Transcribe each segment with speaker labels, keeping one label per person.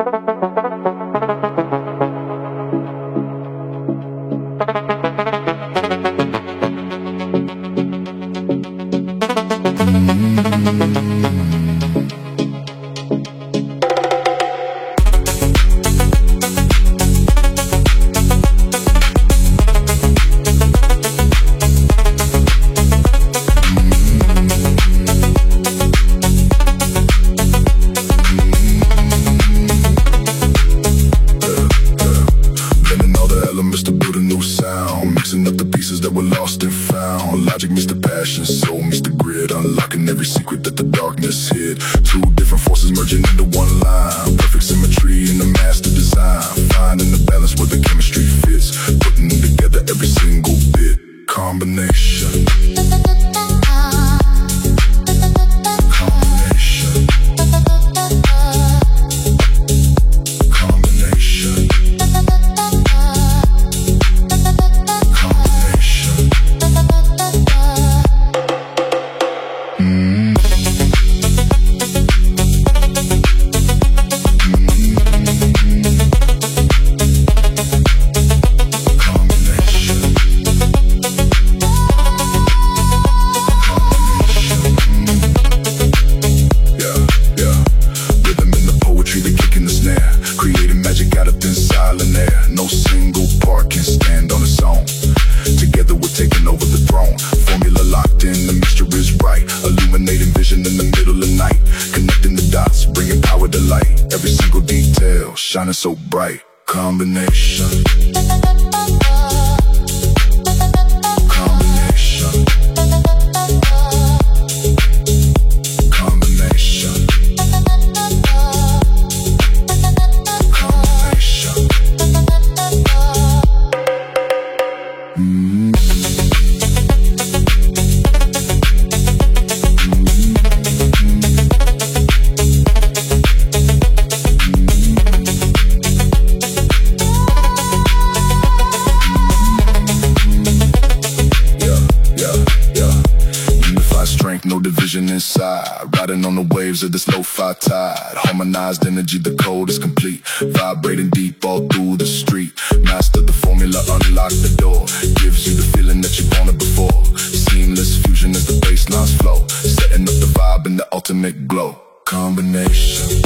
Speaker 1: Shining so bright, combination. Riding on the waves of this lo-fi tide. Harmonized energy, the code is complete. Vibrating deep all through the street. Master the formula, unlock the door. Gives you the feeling that you wanted before. Seamless fusion as the basslines flow. Setting up the vibe in the ultimate glow. Combination.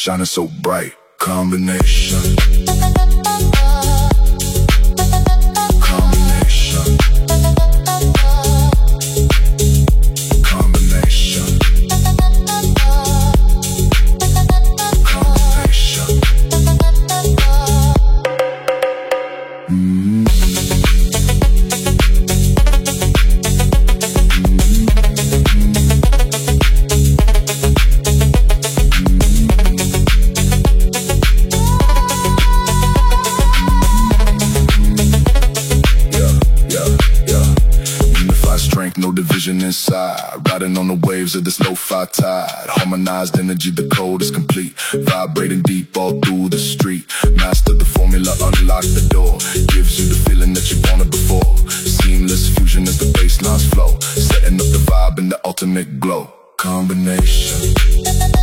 Speaker 1: shining so bright. Combination. Combination. Combination. Combination. No division inside, riding on the waves of this lo-fi tide. Harmonized energy, the code is complete. Vibrating deep all through the street. Master the formula, unlock the door. Gives you the feeling that you wanted before. Seamless fusion as the bass lines flow. Setting up the vibe in the ultimate glow. Combination.